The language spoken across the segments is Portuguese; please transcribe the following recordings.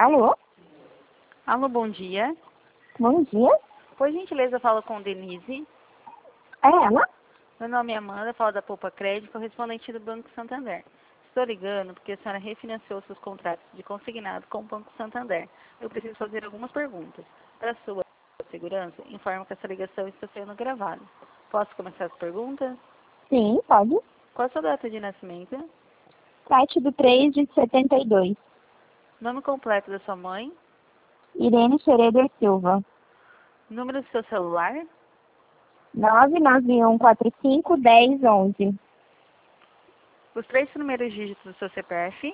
Alô? Alô, bom dia. Bom dia. Por gentileza, eu falo com Denise. É ela? Meu nome é Amanda, falo da Poupa Crédito, correspondente do Banco Santander. Estou ligando porque a senhora refinanciou seus contratos de consignado com o Banco Santander. Eu preciso fazer algumas perguntas. Para sua segurança, informo que essa ligação está sendo gravada. Posso começar as perguntas? Sim, pode. Qual a sua data de nascimento? 7/3/72. Nome completo da sua mãe? Irene Schroeder Silva. Número do seu celular? 991451011. Os 3 primeiros dígitos do seu CPF?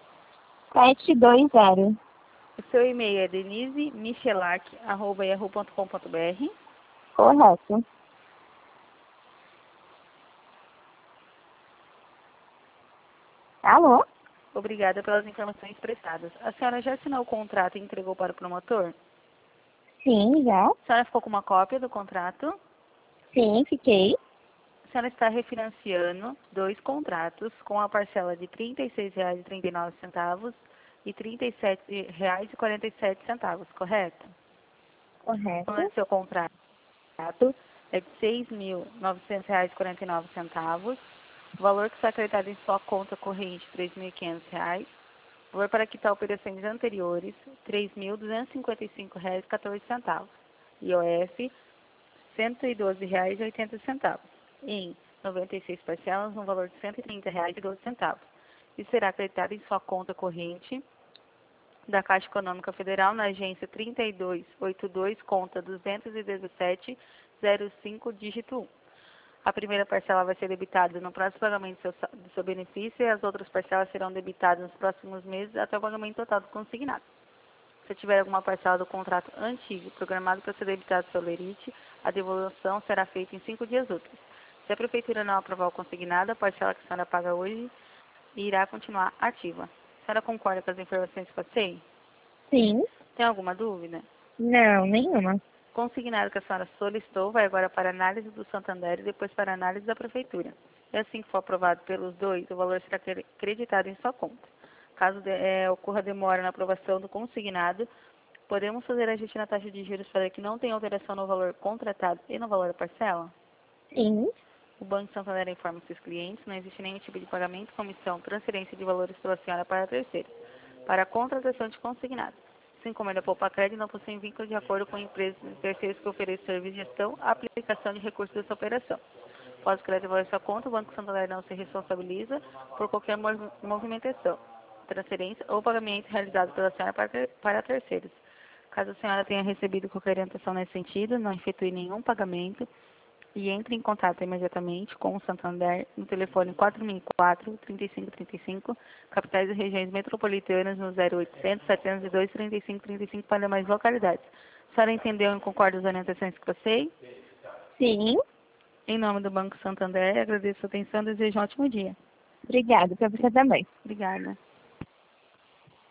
720. O seu e-mail é denisemichelac@yahoo.com.br. Correto. Alô? Obrigada pelas informações prestadas. A senhora já assinou o contrato e entregou para o promotor? Sim, já. A senhora ficou com uma cópia do contrato? Sim, fiquei. A senhora está refinanciando 2 contratos com a parcela de R$ 36,39 e R$ 37,47, correto? Correto. O seu contrato é de R$ 6.900,49. O valor que está acreditado em sua conta corrente, R$ 3.500. O valor para quitar operações anteriores, R$ 3.255,14. IOF, R$ 112,80. Em 96 parcelas, no valor de R$ 130,12. E será acreditado em sua conta corrente da Caixa Econômica Federal na agência 3282, conta 21705, dígito 1. A primeira parcela vai ser debitada no próximo pagamento do seu benefício e as outras parcelas serão debitadas nos próximos meses até o pagamento total do consignado. Se tiver alguma parcela do contrato antigo programado para ser debitado pelo lerite, a devolução será feita em 5 dias úteis. Se a Prefeitura não aprovar o consignado, a parcela que a senhora paga hoje irá continuar ativa. A senhora concorda com as informações que passei? Sim. Tem alguma dúvida? Não, nenhuma. Consignado que a senhora solicitou vai agora para análise do Santander e depois para análise da Prefeitura. E assim que for aprovado pelos dois, o valor será creditado em sua conta. Caso ocorra demora na aprovação do consignado, podemos fazer ajuste na taxa de juros para que não tenha alteração no valor contratado e no valor da parcela? Sim. O Banco Santander informa seus clientes, não existe nenhum tipo de pagamento, comissão, transferência de valores pela senhora para terceiros, para a contratação de consignado. Assim como ele Poupa Crédito, não possui vínculo de acordo com empresas e terceiros que oferecem serviço de gestão, aplicação de recursos dessa operação. Após o crédito valer sua conta, o Banco Santander não se responsabiliza por qualquer movimentação, transferência ou pagamento realizado pela senhora para terceiros. Caso a senhora tenha recebido qualquer orientação nesse sentido, não efetue nenhum pagamento e entre em contato imediatamente com o Santander no telefone 4004-3535, capitais e regiões metropolitanas no 0800 702 3535 para demais localidades. A senhora entendeu e concorda com as orientações que passei? Sim. Em nome do Banco Santander, agradeço a atenção e desejo um ótimo dia. Obrigada para você também. Obrigada.